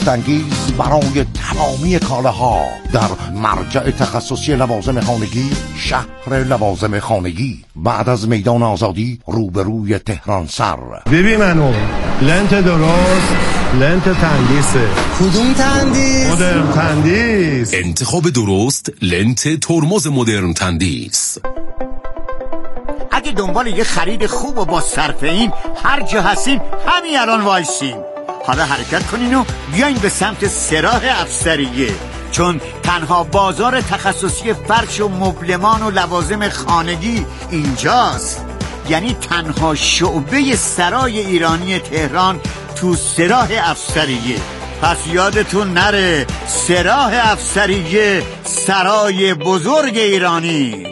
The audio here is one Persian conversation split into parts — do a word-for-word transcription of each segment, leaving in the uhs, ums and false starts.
گفت‌انگیز برای تمامی کالاها در مرجع تخصصی لوازم خانگی، شهر لوازم خانگی، بعد از میدان آزادی روبروی تهران سر. ببین منو لنت درست، لنت تندیسه. کدوم تندیس؟ مدرن تندیس. انتخاب درست لنت ترمز مدرن تندیس. اگه دنبال یه خرید خوب و با صرفه این هر جا هستین همین الان وایسین. حالا حرکت کنین و بیاین به سمت سراح افسریه، چون تنها بازار تخصصی فرش و مبلمان و لوازم خانگی اینجاست. یعنی تنها شعبه سرای ایرانی تهران تو سراح افسریه. پس یادتون نره، سراح افسریه، سرای بزرگ ایرانی.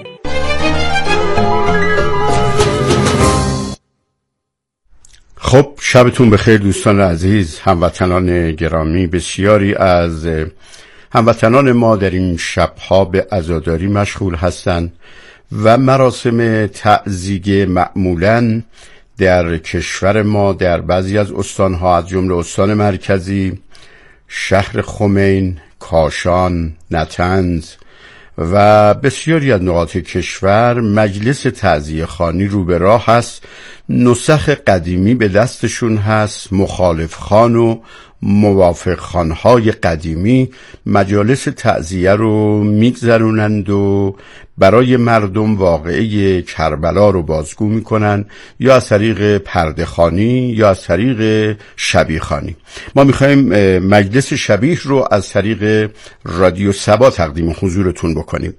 خب شبتون بخیر دوستان عزیز، هموطنان گرامی. بسیاری از هموطنان ما در این شبها به عزاداری مشغول هستند و مراسم تعزیه معمولاً در کشور ما در بعضی از استانها از جمله استان مرکزی، شهر خمین، کاشان، نطنز و بسیاری از نقاط کشور مجلس تعزیه خوانی رو به راه هست. نسخ قدیمی به دستشون هست، مخالف خان و موافق خانهای قدیمی مجالس تعزیه رو میگذرونند و برای مردم واقعه کربلا رو بازگو میکنن، یا از طریق پرده خوانی یا از طریق شبیه خوانی. ما میخوایم مجلس شبیه رو از طریق رادیو سبا تقدیم حضورتون بکنیم.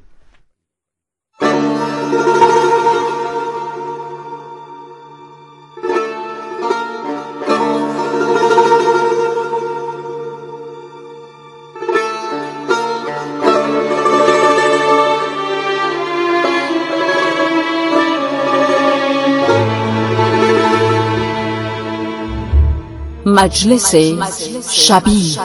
مجلس شبیه.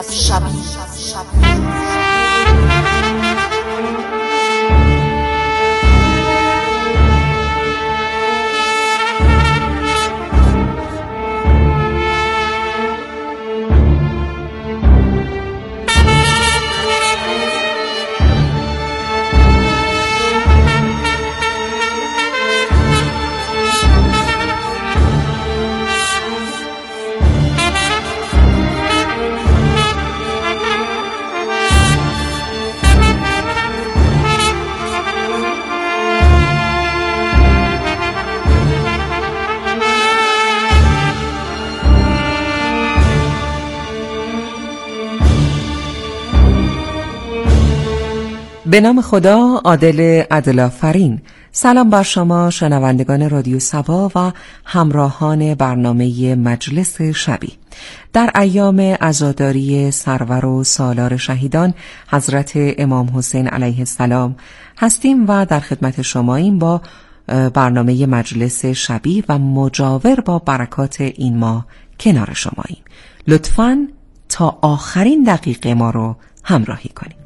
به نام خدا، عادل عدل‌آفرین. سلام بر شما شنوندگان رادیو سبا و همراهان برنامه مجلس شبیه. در ایام عزاداری سرور و سالار شهیدان حضرت امام حسین علیه السلام هستیم و در خدمت شماییم با برنامه مجلس شبیه و مجاور با برکات این ماه کنار شماییم. لطفاً تا آخرین دقیقه ما رو همراهی کنید.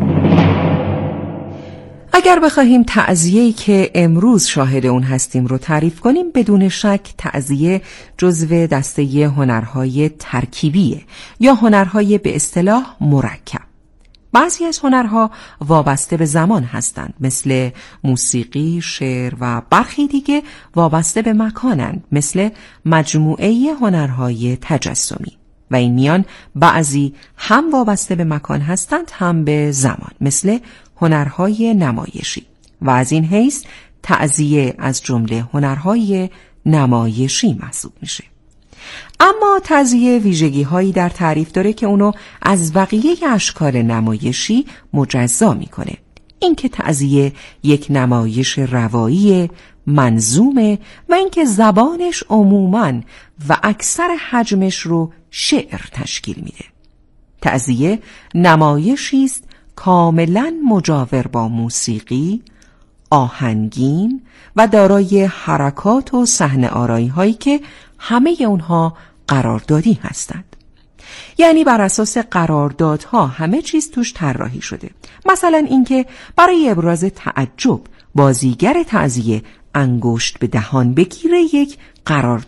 اگر بخواهیم تعزیه‌ای که امروز شاهد اون هستیم رو تعریف کنیم، بدون شک تعزیه جزو دسته هنرهای ترکیبیه یا هنرهای به اصطلاح مرکب. بعضی از هنرها وابسته به زمان هستند، مثل موسیقی، شعر و برخی دیگه وابسته به مکانند، مثل مجموعه هنرهای تجسمی. و این میان بعضی هم وابسته به مکان هستند هم به زمان، مثل هنرهای نمایشی. و از این حیث تعزیه از جمله هنرهای نمایشی محسوب میشه. اما تعزیه ویژگی هایی در تعریف داره که اونو از بقیه اشکال نمایشی مجزا میکنه. اینکه تعزیه یک نمایش روایی منظومه و اینکه زبانش عموماً و اکثر حجمش رو شعر تشکیل میده. تعزیه نمایشی است کاملاً مجاور با موسیقی، آهنگین و دارای حرکات و صحنه آرایی هایی که همه اونها قراردادی هستند. یعنی بر اساس قراردادها همه چیز توش طراحی شده. مثلا اینکه برای ابراز تعجب بازیگر تعزیه انگشت به دهان بگیره یک قرارداده.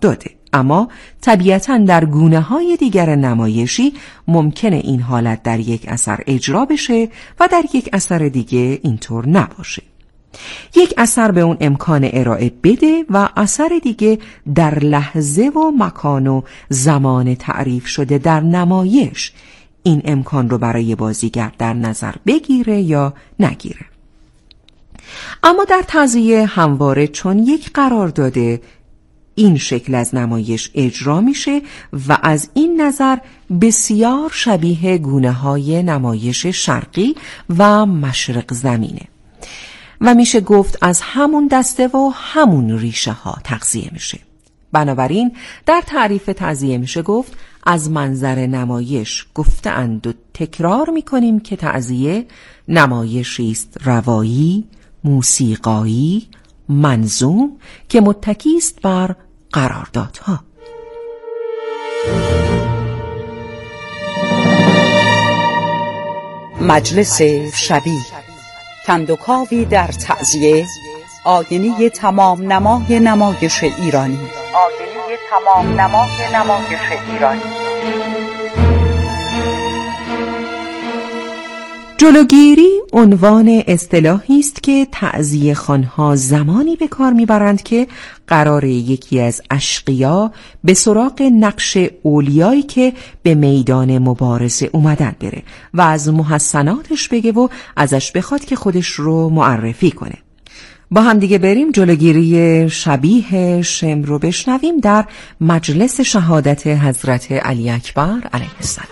اما طبیعتاً در گونه‌های دیگر نمایشی ممکنه این حالت در یک اثر اجرا بشه و در یک اثر دیگه اینطور نباشه. یک اثر به اون امکان ارائه بده و اثر دیگه در لحظه و مکان و زمان تعریف شده در نمایش این امکان رو برای بازیگر در نظر بگیره یا نگیره. اما در تعزیه همواره چون یک قرار داده این شکل از نمایش اجرا میشه و از این نظر بسیار شبیه گونه‌های نمایش شرقی و مشرق زمینه و میشه گفت از همون دسته و همون ریشه ها تغذیه میشه. بنابراین در تعریف تعزیه میشه گفت از منظر نمایش گفته‌اند و تکرار میکنیم که تعزیه نمایشی است روایی، موسیقایی، منظوم که متکی است بر قراردادها. مجلس شبیه، کندوکاوی در تعزیه، آینه تمام نمای نمایش ایرانی. آینه تمام نمای نمایش ایرانی. جلوگیری عنوان اصطلاحی است که تعزیه خوان‌ها زمانی به کار میبرند که قرار یکی از اشقیا به سراغ نقش اولیایی که به میدان مبارزه اومدن بره و از محسناتش بگه و ازش بخواد که خودش رو معرفی کنه. با هم دیگه بریم جلوگیری شبیه شم رو بشنویم در مجلس شهادت حضرت علی اکبر علیه السلام.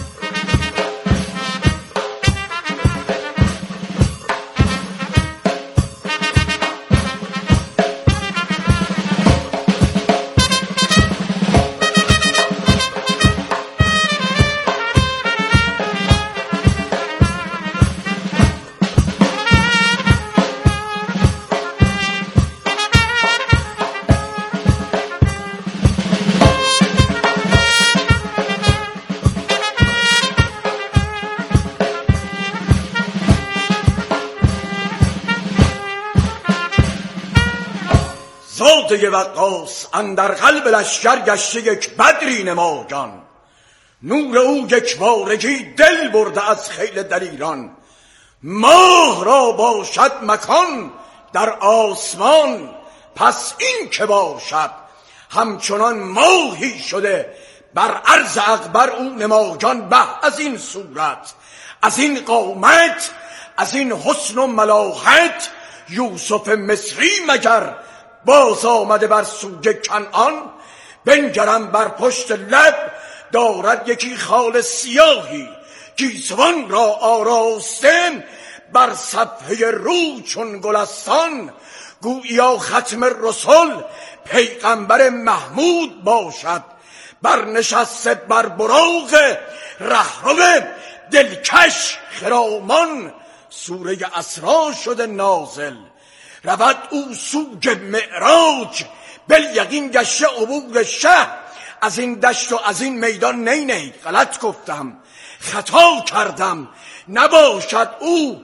زاده وقاص اندر قلب لشکر گشته یک بدری نمایان، نور او یک بارگی دل برده از خیل دلیران. ماه را باشد مکان در آسمان، پس این که باشد همچنان ماهی شده بر عرض اکبر او نمایان. به از این صورت، از این قامت، از این حسن و ملاحت، یوسف مصری مگر باز آمده بر سوی کنعان؟ بنگرم بر پشت لب دارد یکی خال سیاهی، گیسوان را آراسته بر صفحه رو چون گلستان. گوییا ختم رسول پیغمبر محمود باشد، برنشسته بر براق رهرو دلکش خرامان. سوره اسرا شده نازل، رود او سوی معراج، بالیقین گشته عبور شه. از این دشت و از این میدان نی نی غلط گفتم، خطا کردم، نباشد او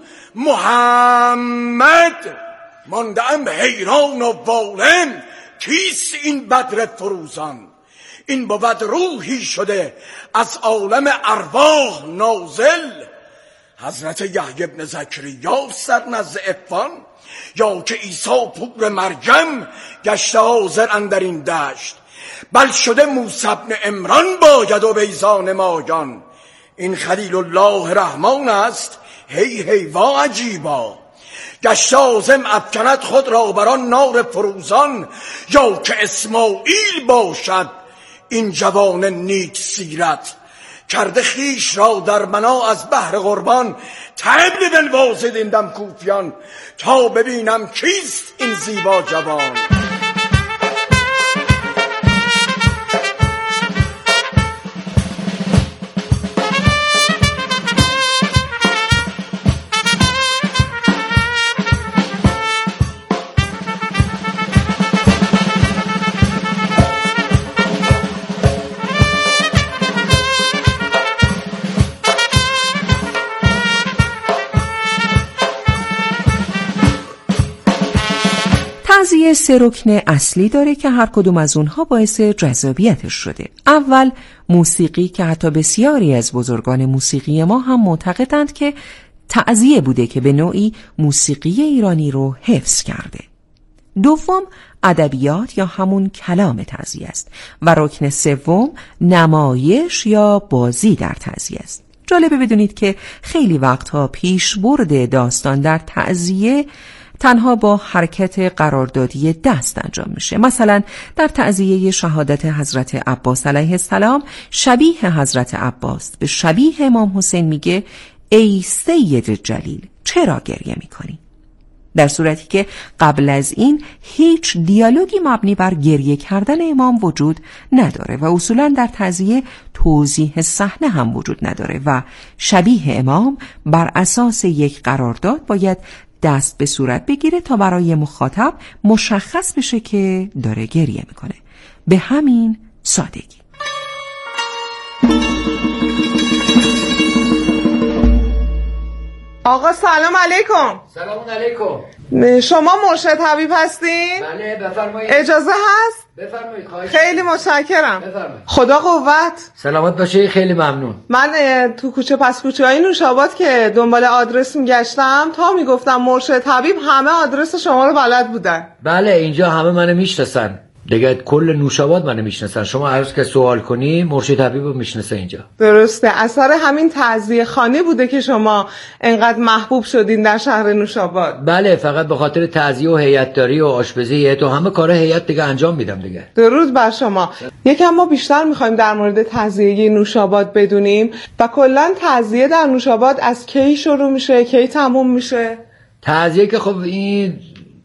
محمد. ماندم حیران و والم، کیست این بدر فروزان؟ این بود روحی شده از عالم ارواح نازل. حضرت یحیی بن زکریا سر نزد عفان، یا که عیسی پور مریم گشته حاضر اندر این دشت. بل شده موسی بن عمران باید و بیزان مایان. این خلیل الله رحمان است، هی هی وا عجیبا. گشته عازم افکند خود را بران نار فروزان. یا که اسماعیل باشد این جوان نیک سیرت، کرده خیش را در منا از بحر قربان. طبل بنوازید این دم کوفیان، تا ببینم کیست این زیبا جوان. تعزیه تعزیه سه رکن اصلی داره که هر کدوم از اونها باعث جذابیتش شده. اول موسیقی که حتی بسیاری از بزرگان موسیقی ما هم معتقدند که تعزیه بوده که به نوعی موسیقی ایرانی رو حفظ کرده. دوم ادبیات یا همون کلام تعزیه است و رکن سوم نمایش یا بازی در تعزیه است. جالبه بدونید که خیلی وقتها پیشبرد داستان در تعزیه تنها با حرکت قراردادی دست انجام میشه. مثلا در تعزیه شهادت حضرت عباس علیه السلام شبیه حضرت عباس به شبیه امام حسین میگه ای سید جلیل چرا گریه میکنی؟ در صورتی که قبل از این هیچ دیالوگی مبنی بر گریه کردن امام وجود نداره و اصولا در تعزیه توضیح صحنه هم وجود نداره و شبیه امام بر اساس یک قرارداد باید دست به صورت بگیره تا برای مخاطب مشخص بشه که داره گریه میکنه. به همین سادگی. آقا سلام علیکم. سلام علیکم. شما مرشد حبیب هستین؟ بله بفرمایید. اجازه هست؟ بفرمایید. خواهش. خیلی متشکرم. بفرمایید. خدا قوت. سلامت باشی. خیلی ممنون. من تو کوچه پس کوچه های نوشاباد که دنبال آدرس میگشتم تا میگفتم مرشد حبیب همه آدرس شما رو بلد بودن. بله اینجا همه منو میشناسن. دیگه کل نوشاباد منو میشناسن. شما هر روز که سوال کنی مرشد حبیب رو میشناسه اینجا. درسته. اثر همین تعزیه خانه بوده که شما انقدر محبوب شدین در شهر نوشاباد. بله فقط به خاطر تعزیه و هیئت‌داری و آشپزی تو همه کارا هیئت دیگه انجام میدم دیگه. درود بر شما. یکم ما بیشتر میخوایم در مورد تعزیه نوشاباد بدونیم و کلا تعزیه در نوشاباد از کی شروع میشه کی تموم میشه؟ تعزیه که خب این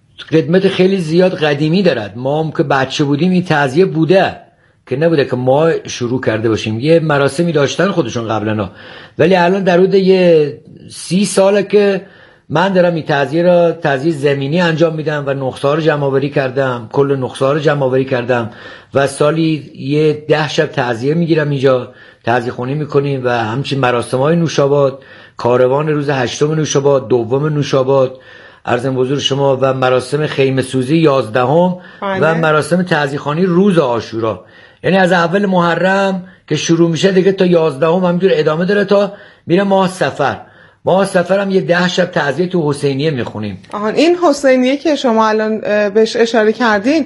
قدمت خیلی زیاد قدیمی دارد. ما هم که بچه بودیم این تعزیه بوده که نبوده که ما شروع کرده باشیم. یه مراسمی داشتن خودشون قبلا، ولی الان در حدود یه سی ساله که من دارم این تعزیه را تعزیه زمینی انجام میدم و نقصه رو جمع آوری کردم. کل نقصه رو جمع آوری کردم و سالی یه ده شب تعزیه میگیرم اینجا، تعزیه خونی میکنیم و همچنین مراسم‌های نوشاباد، کاروان روز هشتم نوشاباد، دوم نوشاباد عرضم بزرگ شما و مراسم خیمه سوزی یازدهم و مراسم تعزیه خوانی روز عاشورا. یعنی از اول محرم که شروع میشه دیگه تا یازدهم همینجور ادامه داره تا میره ماه صفر. ماه صفر هم یه ده شب تعزیه تو حسینیه میخونیم. آهان این حسینیه که شما الان بهش اشاره کردین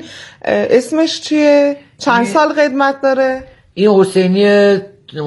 اسمش چیه؟ چند سال قدمت داره؟ این حسینیه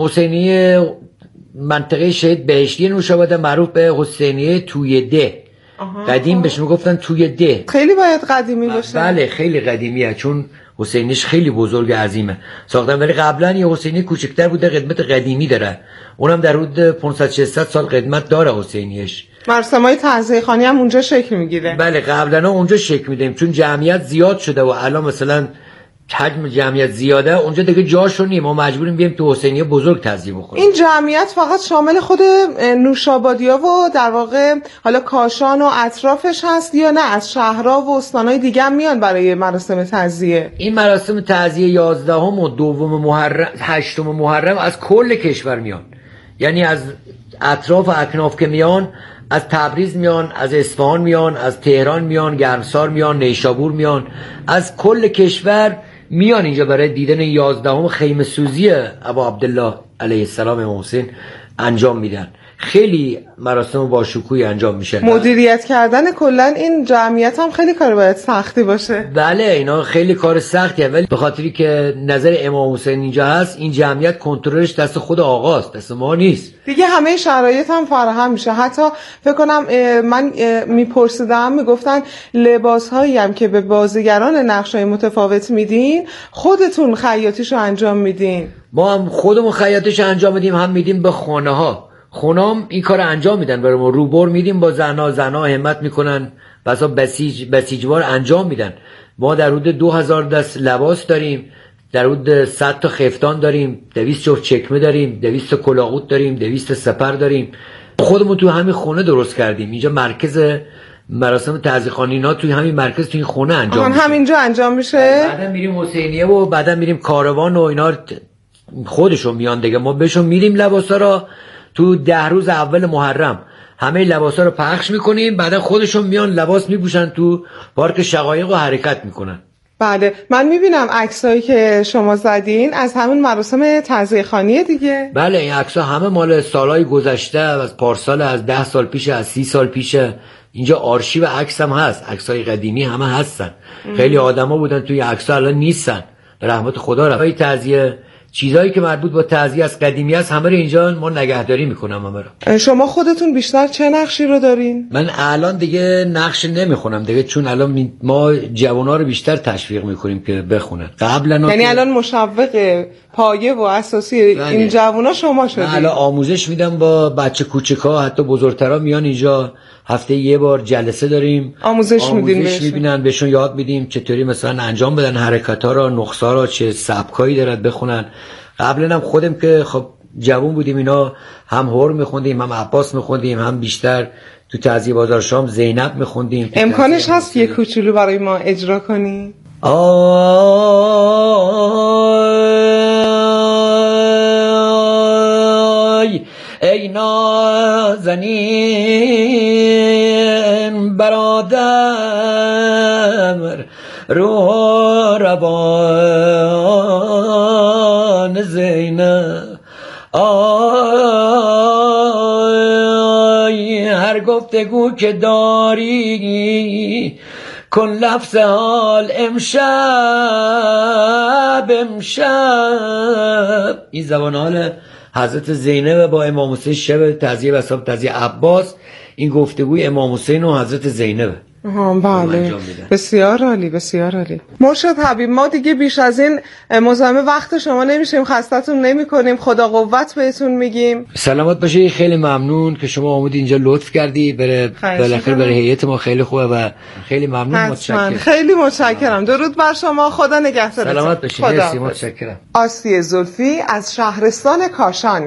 حسینیه منطقه شهید بهشتی نوشاباد معروف به حسینیه توی ده. قدیم بهش میگفتن توی ده. خیلی باید قدیمی باشه. بله خیلی قدیمیه چون حسینیش خیلی بزرگ عظیمه ساختن، ولی قبلا یه حسینی کوچکتر بوده قدمت قدیمی داره، اونم در حدود پانصد ششصد سال قدمت داره حسینیش. مراسمای تعزیه خوانی هم اونجا شکل میگیره. بله قبلا اونجا شکل میدیم چون جمعیت زیاد شده و الان مثلا حجم جمعیت زیاده اونجا دیگه جاشو نیم، ما مجبوریم بیایم تو حسینیه بزرگ تعزیه بخوریم. این جمعیت فقط شامل خود نوشابادیا و در واقع حالا کاشان و اطرافش هست یا نه از شهرها و استانهای دیگه هم میان برای مراسم تعزیه؟ این مراسم تعزیه یازدهم و دوم محرم هشتم محرم از کل کشور میان، یعنی از اطراف و اکناف که میان، از تبریز میان، از اصفهان میان، از تهران میان، گرمسار میان، نیشابور میان، از کل کشور میان اینجا برای دیدن یازدهم خیمه سوزی ابا عبدالله علیه السلام امام حسین انجام میدن. خیلی مراسم با شکوهی انجام میشه. مدیریت کردن کلا این جمعیت هم خیلی کار باید سختی باشه. بله اینا خیلی کار سختیه، ولی به خاطری که نظر امام حسین اینجا هست این جمعیت کنترلش دست خود آقاست، دست ما نیست. دیگه همه شرایط هم فراهم میشه. حتی فکر کنم من میپرسیدم میگفتن لباس هایی هم که به بازیگران نقشای متفاوت میدین خودتون خیاطیشو انجام میدین؟ ما هم خودمون خیاطیشو انجام میدیم، هم میدیم به خانه ها. خونام این کار انجام میدن برای ما، روبر میدیم با زنا، زنا همت میکنن بسا بسیج بسیجوار انجام میدن. ما در حدود دو هزار دست لباس داریم، در حدود صد تا خفتان داریم، دویست جفت چکمه داریم، دویست تا کلاغوت داریم، دویست سپر داریم. خودمون تو همین خونه درست کردیم. اینجا مرکز مراسم تعزیه خوانی اینا توی همین مرکز توی این خونه انجام میشه. همینجا انجام میشه. بعدا میریم حسینیه و بعدا میریم کاروان و اینا خودشون میان دیگه. ما بهشون میدیم لباسا را تو ده روز اول محرم همه لباسا رو پخش میکنیم، بعدا خودشون میان لباس میپوشن تو پارک شقایق و حرکت میکنن. بله من میبینم عکسایی که شما زدین از همون مراسم تعزیه خوانی دیگه. بله این عکس‌ها همه مال سالهای گذشته، از پارسال، از ده سال پیشه، از سی سال پیشه. اینجا آرشیو عکس هم هست، عکسای قدیمی همه هستن. ام. خیلی آدما بودن توی عکس‌ها الان نیستن، به رحمت خدا رفت. تعزیه چیزایی که مربوط با تعزیه از قدیمی است همه رو اینجا ما نگهداری میکنم همه رو. شما خودتون بیشتر چه نقشی رو دارین؟ من الان دیگه نقش نمیخونم دیگه، چون الان ما جوانا رو بیشتر تشویق میکنیم که بخونن. قبلا یعنی الان مشوق پایه و اساسی این جوانا شما شدید؟ من الان آموزش میدم با بچه کوچکا، حتی بزرگترا میان اینجا، هفته یه بار جلسه داریم، آموزش میدیم آموزش میبینن، بهشون یاد میدیم چطوری مثلا انجام بدن حرکت‌ها را، نقصا را، چه سبکایی دارد بخونن. قبلا هم خودم که خب جوون بودیم اینا هم هور میخوندیم، هم عباس میخوندیم، هم بیشتر تو تعزیه بازار شام زینب میخوندیم. امکانش هست یه کوچولو برای ما اجرا کنی؟ آی ای نازنین برادر روح روان زینب، آی هر گفتگو که داری کن لفظ حال امشب امشب. این زبان حال حضرت زینب با امام حسین شب تعزیه و صاحب تعزیه عباس، این گفتگوی امام حسین و حضرت زینب. ها بله بسیار عالی بسیار عالی. مرشد حبیب ما دیگه بیش از این مزاحم وقت شما نمیشیم، خستتون نمیکنیم، خدا قوت بهتون میگیم. سلامت باشی، خیلی ممنون که شما آمدید اینجا، لطف کردی. بره بالاخره برای هیئت ما خیلی خوبه و خیلی ممنون. متشکرم، خیلی متشکرم. درود بر شما، خدا نگهدارتون. سلامت باشید، مرسی، متشکرم. آسیه زلفی از شهرستان کاشان.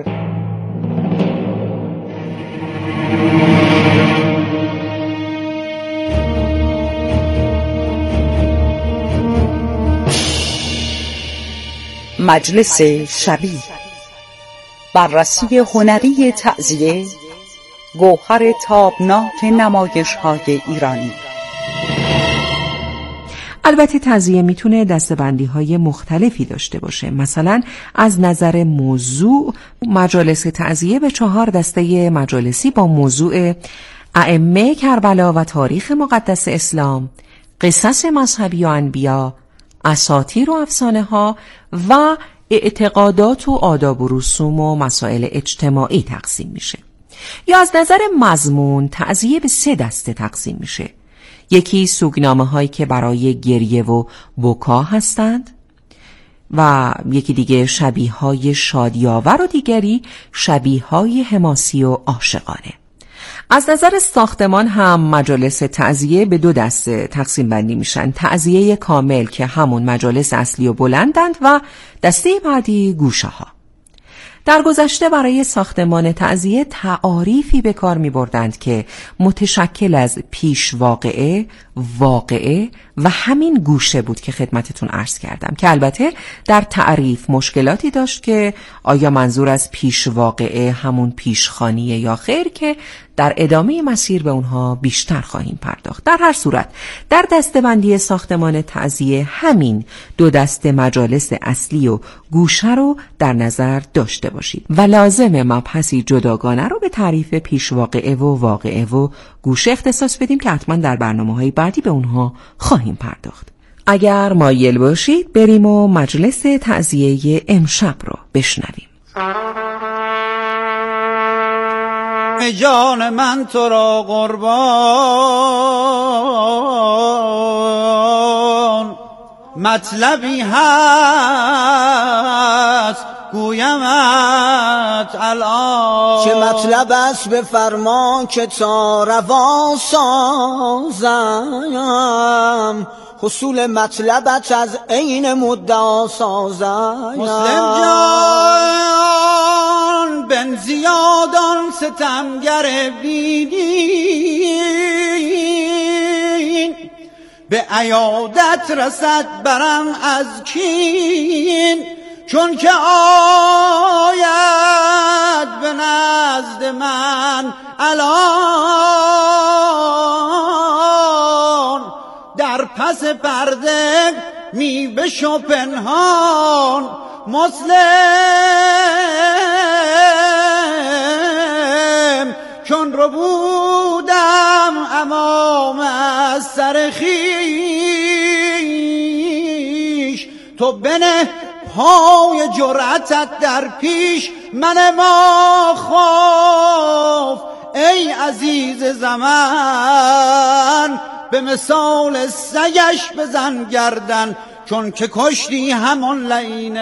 مجلس شبی، بررسی هنری تعزیه، گوهر تابناک نمایش‌های ایرانی. البته تعزیه میتونه دسته‌بندی‌های مختلفی داشته باشه. مثلا از نظر موضوع، مجالس تعزیه به چهار دسته مجالسی با موضوع ائمه کربلا و تاریخ مقدس اسلام، قصص مذهبی و انبیا، اساطیر و افسانه ها و اعتقادات و آداب و رسوم و مسائل اجتماعی تقسیم میشه. یا از نظر مضمون تعزیه به سه دسته تقسیم میشه. یکی سوگنامه هایی که برای گریه و بکا هستند و یکی دیگه شبیه های شادیاور و دیگری شبیه های حماسی و عاشقانه. از نظر ساختمان هم مجالس تعزیه به دو دسته تقسیم بندی میشن. تعزیه کامل که همون مجالس اصلی و بلندند و دسته بعدی گوشه ها. در گذشته برای ساختمان تعزیه تعاریفی به کار می بردند که متشکل از پیش واقعه، واقعه و همین گوشه بود که خدمتتون عرض کردم، که البته در تعریف مشکلاتی داشت که آیا منظور از پیش واقعه همون پیشخوانیه یا خیر، که در ادامه مسیر به اونها بیشتر خواهیم پرداخت. در هر صورت در دسته‌بندی ساختمان تعزیه همین دو دسته مجالس اصلی و گوشه رو در نظر داشته باشید و لازم مبحثی جداگانه رو به تعریف پیش واقعه و واقعه و گوشه اختصاص بدیم که حتما در برنامه‌های بعدی به اونها خواهیم پرداخت. اگر مایل باشید بریم و مجلس تعزیه امشب رو بشنویم. جان من تو را قربان، مطلبی هست گویمت الان. چه مطلب است بفرما که تا روا سازم، حصول مطلبت از عین مدعا سازم. مسلم جان بن زیادان ستمگر بیدین، به عیادت رسد برم از کین. چون که آید به نزد من الان، در پس پرده می بشو پنهان مسلم، چون رو بودم امام از سر خویش، تو بنه پای جرأتت در پیش من ما خواف ای عزیز زمان، به مثال سگش بزن گردن، چون که کشتی همون لعین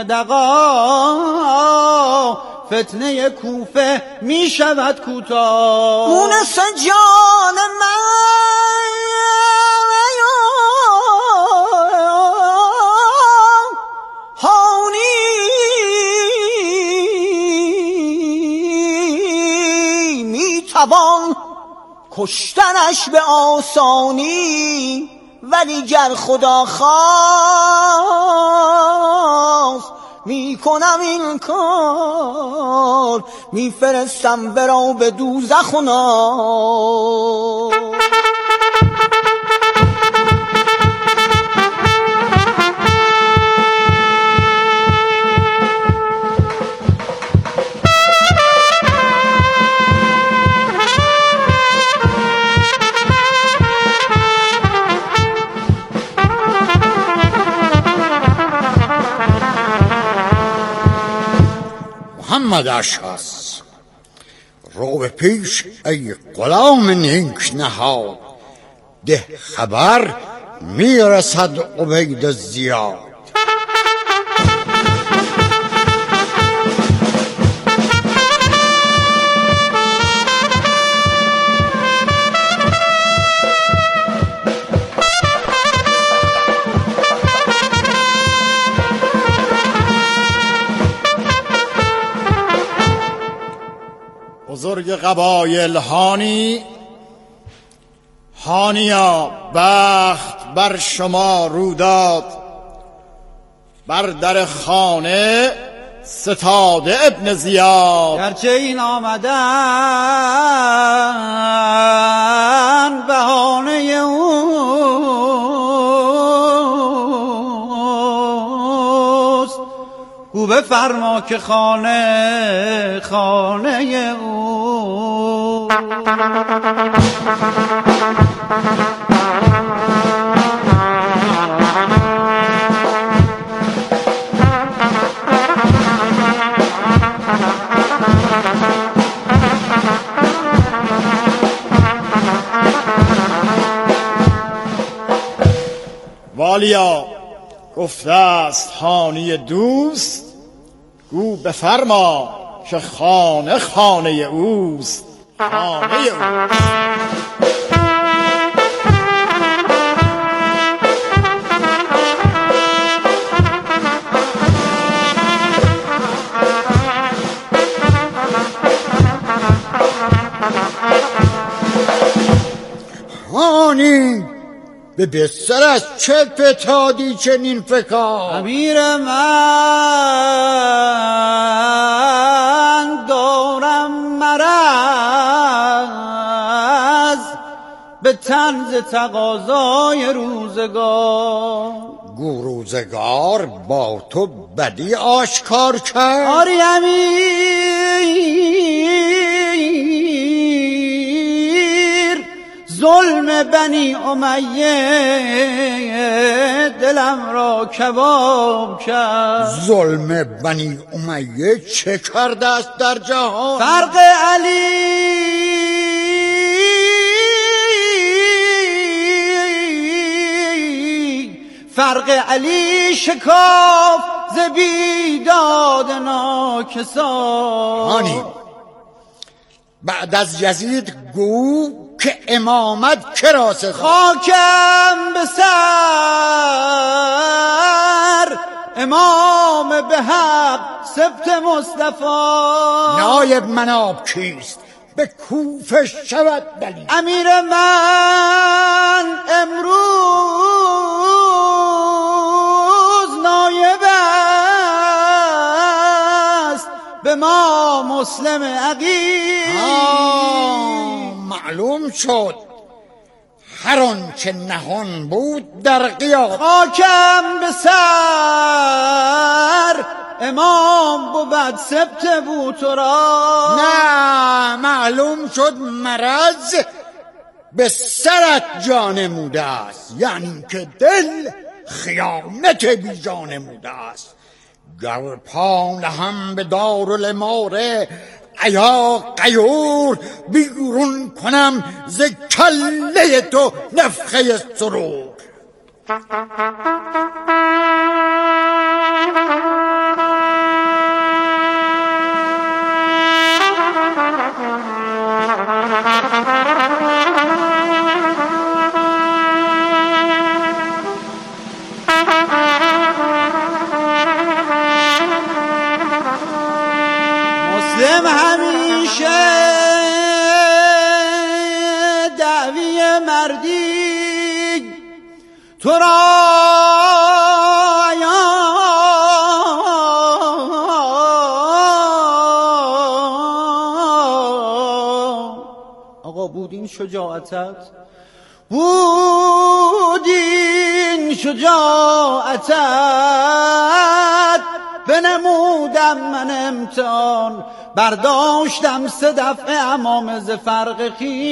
دغا، فتنه کوفه می شود کوتاه. مونس جان من هانی می توان کشتنش به آسانی، ولی گر خدا خواست می کنم این کار، می فرستم برو به دوزخ و نار. محمد اشخاص رو به پیش ای غلام نیک نهاد، ده خبر میرسد عبید زیاد. بزرگ قبایل هانی، هانیا بخت بر شما رو داد، بر در خانه ستاده ابن زیاد. گرچه این آمدن بهانه اوست، گو بفرما که خانه خانه او. والیا گفته است هانی دوست، گو بفرما که خانه خانه اوست، خانه اوست. هانی به بستر از چه فتادی چنین فکار؟ امیر من دارم مرض به طنز تقاضای روزگار. گو روزگار با تو بدی آشکار کرد؟ آری امیر ظلم بنی امیه دلم را کباب کرد. ظلم بنی امیه چه کرده است در جهان؟ فرق علی فرق علی شکاف ز بیداد ناکسان. هانی بعد از یزید گو که امامت کرا ستاد؟ خاکم به سر امام به حق سبت مصطفی. نایب مناب کیست به کوفه شود دلیل؟ امیر من امروز نایبم مسلم عقیل. معلوم شد هر آنچه نهان بود در قیامت. خاکم به سر امام بود سبت بود تو را. نه، معلوم شد مرض به سرت جانموده است، یعنی که دل خیانت بی جانموده است. گر پا نهم به دارالاماره ایا غیور، بیرون کنم ز کله تو نفخه سرور. مسلم همیشه دعوی مردی تو را آقا بودین شجاعتت، بودین شجاعتت، بنمودم من امتحان، برداشتم سه دفعه امام ز فرق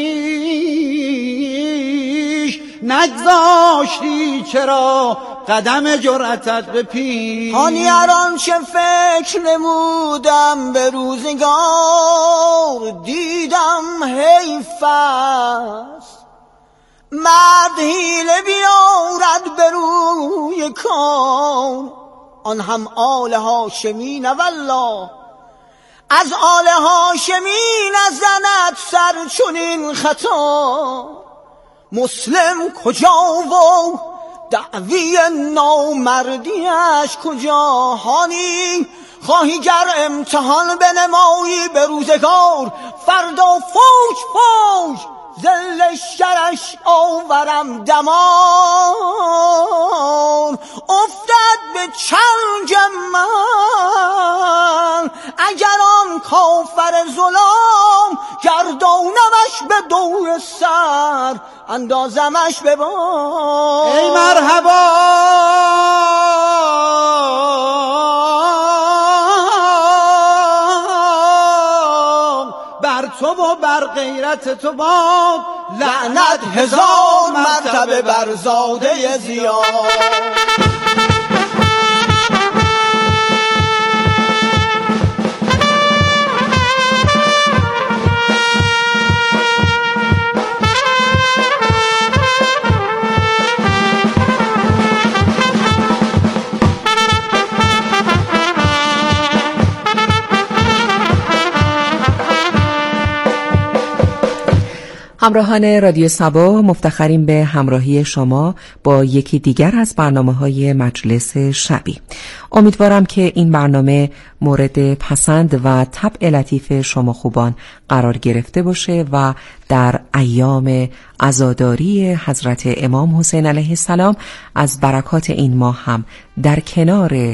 خیش، نگذاشتی چرا قدم جرأتت به پیش. هانی اران چه فکر نمودم به روزگار، دیدم حیف است مرد حیله بیارد به روی کار، آن هم آل هاشمی نه والله، از آل هاشمی نزند سر چنین خطا. مسلم کجا و دعوی نامردیش کجا؟ هانی خواهی گر امتحان بنمایی به روزگار، فردا فوج فوج ذل شرش آورم دمان، افتد به چنگ من اگر آن کافر ظلام، گردانمش به دور سر اندازمش به بام. ای مرحبا بر تو و بر غیرت تو باد، لعنت هزار مرتبه بر زاده زیاد. همراهان رادیو سبا، مفتخریم به همراهی شما با یکی دیگر از برنامه‌های مجلس شبی. امیدوارم که این برنامه مورد پسند و طبع لطیف شما خوبان قرار گرفته باشه و در ایام عزاداری حضرت امام حسین علیه السلام از برکات این ماه هم در کنار